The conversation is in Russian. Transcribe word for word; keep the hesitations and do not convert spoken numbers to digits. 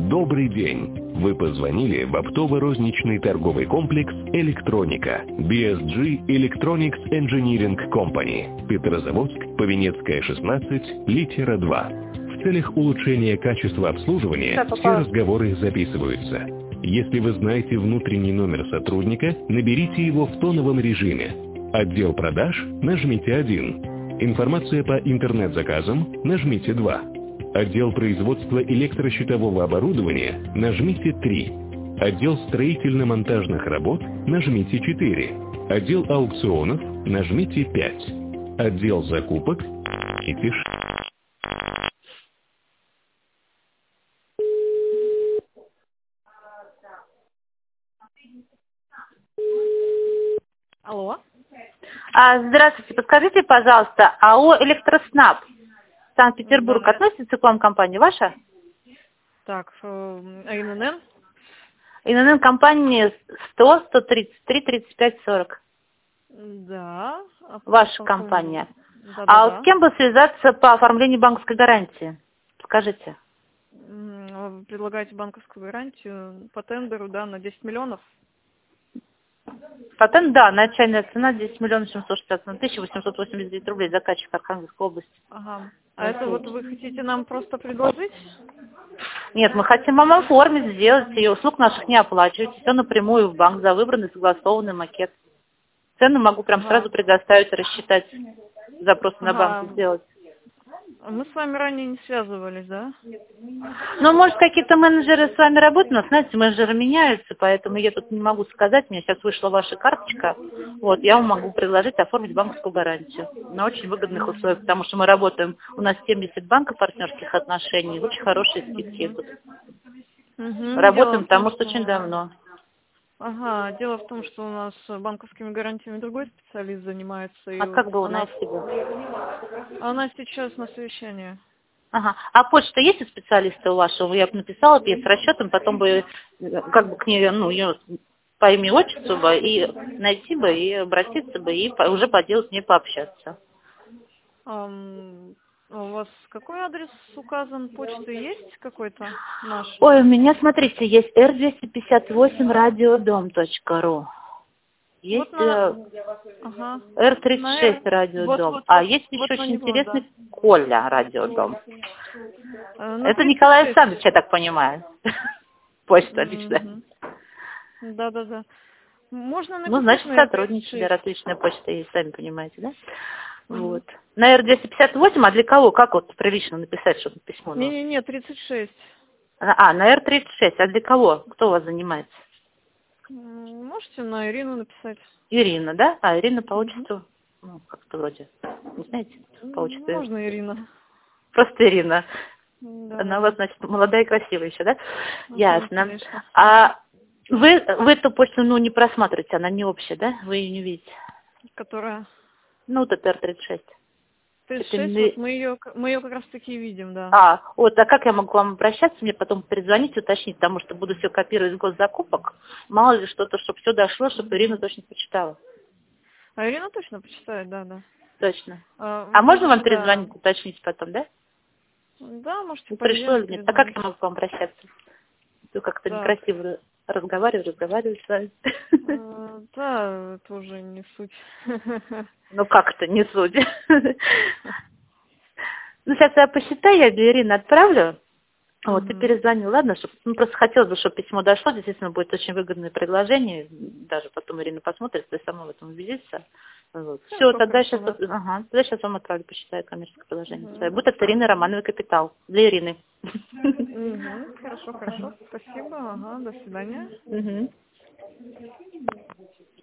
Добрый день! Вы позвонили в оптово-розничный торговый комплекс «Электроника» би эс джи Electronics Engineering Company, Петрозаводск, Повенецкая, шестнадцать, литера два. В целях улучшения качества обслуживания все разговоры записываются. Если вы знаете внутренний номер сотрудника, наберите его в тоновом режиме. Отдел продаж – нажмите один. Информация по интернет-заказам – нажмите два. Отдел производства электрощитового оборудования – нажмите три. Отдел строительно-монтажных работ – нажмите четыре. Отдел аукционов – нажмите пять. Отдел закупок – и тише. Алло. А, здравствуйте, подскажите, пожалуйста, АО «Электроснаб» Санкт-Петербург Да. относится к вам компания ваша? Так, э, а ИНН? ИНН компании сто, сто тридцать три, тридцать пять, сорок. Да. А Ваша какой- компания. Да, А да, с кем бы связаться по оформлению банковской гарантии? Скажите. да. М, Вы предлагаете банковскую гарантию по тендеру, да, на десять миллионов? Патент, да, начальная цена десять миллионов семьсот шестьдесят тысяч восемьсот восемьдесят девять рублей, заказчик Архангельской области. Ага. А это вот вы хотите нам просто предложить? Нет, мы хотим вам оформить, сделать, и услуг наших не оплачивать, все напрямую в банк за выбранный согласованный макет. Цены могу прям Ага. сразу предоставить, рассчитать, запрос на банк Ага. сделать. А мы с вами ранее не связывались, да? Ну, может, какие-то менеджеры с вами работают, но, знаете, менеджеры меняются, поэтому я тут не могу сказать, у меня сейчас вышла ваша карточка, вот, я вам могу предложить оформить банковскую гарантию на очень выгодных условиях, потому что мы работаем, у нас семьдесят банков партнерских отношений, очень хорошие скидки идут. Угу. Работаем, потому что очень давно. Ага, дело в том, что у нас банковскими гарантиями другой специалист занимается. И А как бы у она, нас его? она сейчас на совещании. Ага. А почта есть у специалиста у вашего? Я бы написала бы ей с расчетом, потом бы э, как бы к ней, ну, ее по имени отчеству бы и найти бы, и обратиться бы, и по- уже по делу с ней пообщаться. Ам, у вас какой адрес указан? Почты есть какой-то наш? Ой, у меня, смотрите, есть эр двести пятьдесят восемь радиодом точка ру. Есть Вот на... э, Ага. эр тридцать На шесть Р- Вот, радиодом, вот, а вот, есть вот еще на очень него, да. интересный Коля радиодом. Э, на Это тридцать Николай шесть. Александрович, я так понимаю. Почта личная. Мгм. Да, да, да. Можно Ну, написать значит, на Р тридцать сотрудничали, шесть. раз личная почта есть, сами понимаете, да? Мгм. Вот. На эр двести пятьдесят восемь, а для кого? Как вот прилично написать, чтобы письмо? Ну? Не-не-не, тридцать шесть. А, на эр тридцать шесть, а для кого? Кто у вас занимается? М, Можете на Ирину написать. Ирина, да? А, Ирина по Мгм. отчеству, ну, как-то вроде, не знаете, по М, отчеству. Можно Ирина. Просто Ирина. Да, Она да, у вас, да. значит, молодая и красивая еще, да? Ага, Ясно. конечно. А вы, вы эту почту, ну, не просматриваете, она не общая, да? Вы ее не видите? Которая Ну, вот это эр тридцать шесть. тридцать Это шесть, не- вот мы ее, мы ее как раз таки видим, да. А, вот, а как я могу к вам обращаться, мне потом перезвонить, уточнить, потому что буду все копировать с госзакупок, мало ли что-то, чтобы все дошло, чтобы Ирина точно почитала. А Ирина точно почитает, да, да. Точно. А, А можно вам можете, да. перезвонить, уточнить потом, да? Да, можете Ну, в пришло понедельник или нет? А как перезвонить. я могу к вам обращаться? Вы как-то Так. некрасиво разговариваю, разговариваю с вами. э, Да, это уже не суть. Ну, как это, не суть. Ну, сейчас я посчитаю, я для Ирины отправлю. Вот, ты Мгм. перезвонил, ладно? Чтоб, ну, просто хотелось бы, чтобы письмо дошло, действительно, будет очень выгодное предложение. Даже потом Ирина посмотрит, ты сама в этом убедишься. Вот. Все, Хорошо, тогда хорошо, сейчас, да. ага, тогда сейчас вам отправлю, посчитаю коммерческое предложение. Мгм. Будет от Ирины Романовой «Капитал». Для Ирины. Мгм. Хорошо, хорошо. Спасибо. Ага, до свидания. Мгм.